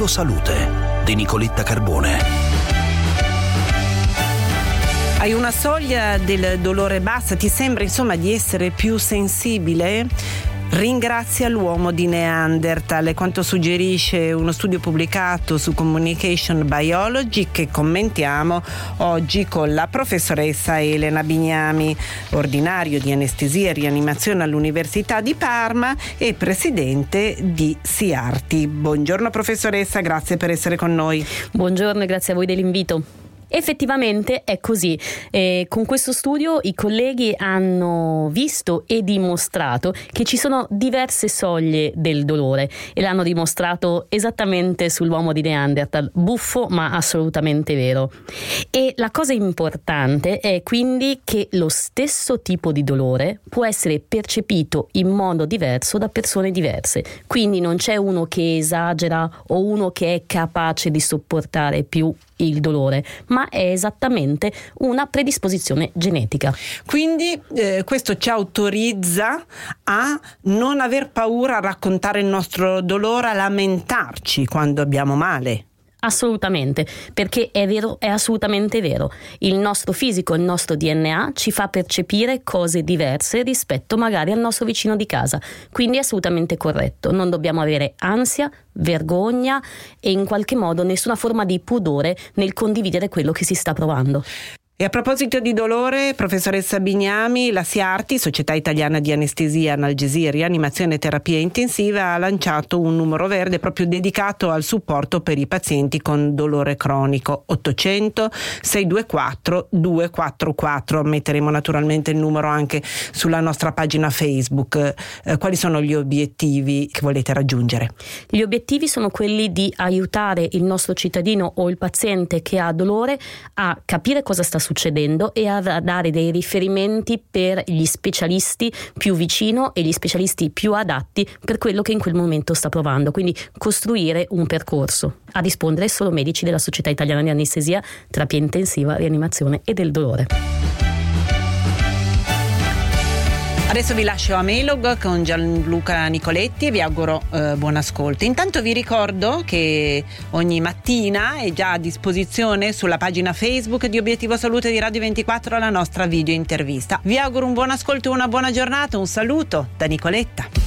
Obiettivo Salute di Nicoletta Carbone. Hai una soglia del dolore bassa? Ti sembra insomma di essere più sensibile? Ringrazia l'uomo di Neanderthal, è quanto suggerisce uno studio pubblicato su Communication Biology che commentiamo oggi con la professoressa Elena Bignami, ordinario di anestesia e rianimazione all'Università di Parma e presidente di SIARTI. Buongiorno professoressa, grazie per essere con noi. Buongiorno e grazie a voi dell'invito. Effettivamente è così. Con questo studio i colleghi hanno visto e dimostrato che ci sono diverse soglie del dolore e l'hanno dimostrato esattamente sull'uomo di Neanderthal. Buffo ma assolutamente vero. E la cosa importante è quindi che lo stesso tipo di dolore può essere percepito in modo diverso da persone diverse. Quindi non c'è uno che esagera o uno che è capace di sopportare più il dolore, ma è esattamente una predisposizione genetica. Quindi questo ci autorizza a non aver paura a raccontare il nostro dolore, a lamentarci quando abbiamo male. Assolutamente, perché è vero, è assolutamente vero. Il nostro fisico, il nostro DNA ci fa percepire cose diverse rispetto magari al nostro vicino di casa. Quindi è assolutamente corretto. Non dobbiamo avere ansia, vergogna e in qualche modo nessuna forma di pudore nel condividere quello che si sta provando. E a proposito di dolore, professoressa Bignami, la SIARTI, Società Italiana di Anestesia, Analgesia, Rianimazione e Terapia Intensiva, ha lanciato un numero verde proprio dedicato al supporto per i pazienti con dolore cronico. 800 624 244. Metteremo naturalmente il numero anche sulla nostra pagina Facebook. Quali sono gli obiettivi che volete raggiungere? Gli obiettivi sono quelli di aiutare il nostro cittadino o il paziente che ha dolore a capire cosa sta succedendo e a dare dei riferimenti per gli specialisti più vicino e gli specialisti più adatti per quello che in quel momento sta provando, quindi costruire un percorso. A rispondere solo medici della Società Italiana di Anestesia, Terapia Intensiva, Rianimazione e del Dolore. Adesso vi lascio a Melog con Gianluca Nicoletti e vi auguro buon ascolto. Intanto vi ricordo che ogni mattina è già a disposizione sulla pagina Facebook di Obiettivo Salute di Radio 24 la nostra video intervista. Vi auguro un buon ascolto e una buona giornata. Un saluto da Nicoletta.